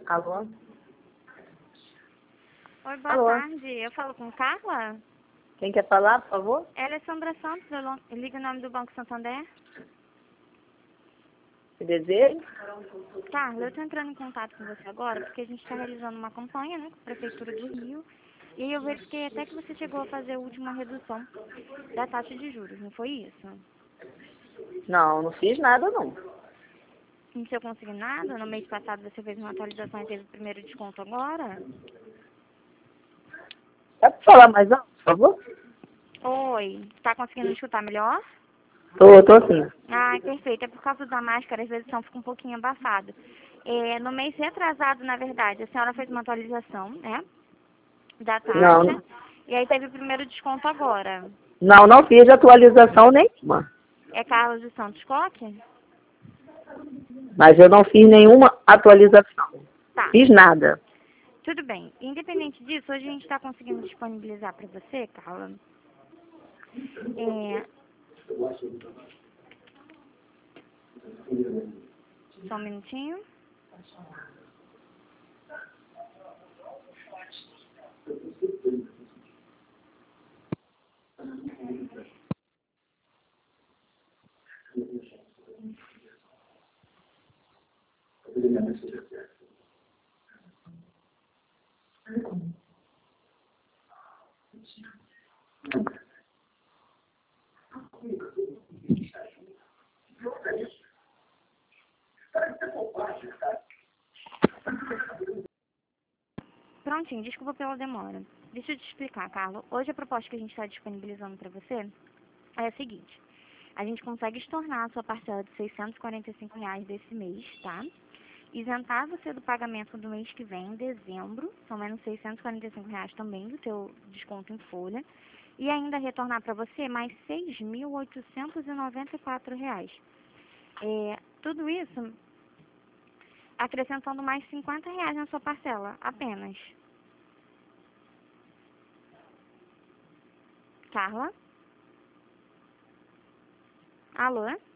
Alô? Oi, boa Alô? tarde. Eu falo com Carla? Quem quer falar, por favor? Ela é Sandra Santos, eu ligo em nome do Banco Santander. Que desejo? Carla, eu estou entrando em contato com você agora porque a gente está realizando uma campanha, né, com a Prefeitura do Rio. E aí eu verifiquei até que você chegou a fazer a última redução da taxa de juros, não foi isso? Não, não fiz nada, não. No seu consignado, no mês passado você fez uma atualização e teve o primeiro desconto agora? Dá pra falar mais alto, por favor? Oi, está conseguindo me escutar melhor? Tô sim. Ah, perfeito. É por causa da máscara, às vezes o som fica um pouquinho abafado. No mês retrasado, na verdade, a senhora fez uma atualização, né, da taxa. Não, E aí teve o primeiro desconto agora. não fiz atualização nenhuma. É Carlos de Santos Coque? Mas eu não fiz nenhuma atualização. Tá, Fiz nada. tudo bem. Independente disso, hoje a gente está conseguindo disponibilizar para você, Carla. É, só um minutinho. Prontinho, desculpa pela demora. Deixa eu te explicar, Carla. Hoje a proposta que a gente está disponibilizando para você é a seguinte. A gente consegue estornar a sua parcela de R$ 645 desse mês, tá? Isentar você do pagamento do mês que vem, em dezembro, são menos R$ 645 também do seu desconto em folha. E ainda retornar para você mais R$ 6.894. Tudo isso acrescentando mais R$ 50 na sua parcela, apenas. Carla? Alô?